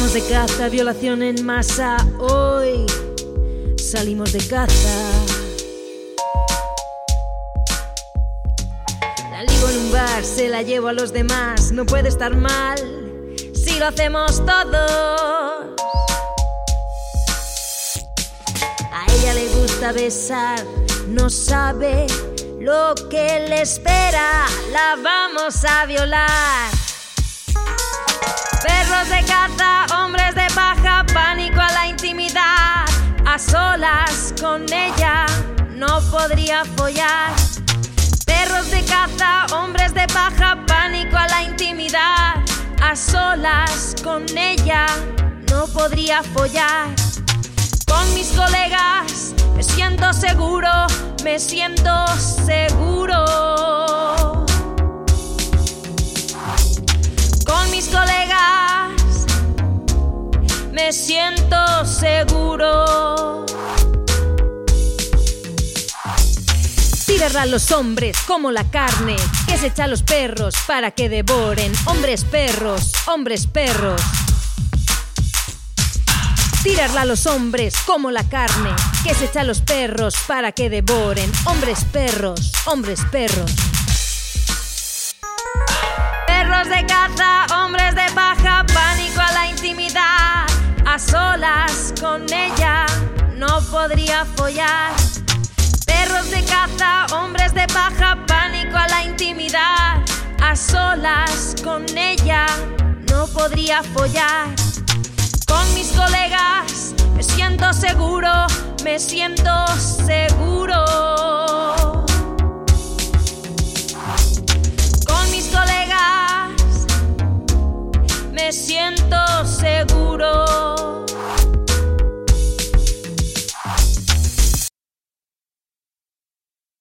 Salimos de caza, violación en masa. Hoy salimos de caza. La ligo en un bar, se la llevo a los demás. No puede estar mal si lo hacemos todos. A ella le gusta besar, no sabe lo que le espera. La vamos a violar. Perros de caza, hombres de paja, pánico a la intimidad. A solas con ella no podría follar. Perros de caza, hombres de paja, pánico a la intimidad. A solas con ella no podría follar. Con mis colegas me siento seguro, me siento seguro. Con mis colegas me siento seguro. Tirarla a los hombres como la carne que se echa a los perros para que devoren. Hombres perros, hombres perros. Tirarla a los hombres como la carne que se echa a los perros para que devoren. Hombres perros, hombres perros. Perros de caza, hombres de paja, pánico a la intimidad. A solas con ella no podría follar. Perros de caza, hombres de paja, pánico a la intimidad. A solas con ella no podría follar. Con mis colegas me siento seguro, me siento seguro. Con mis colegas me siento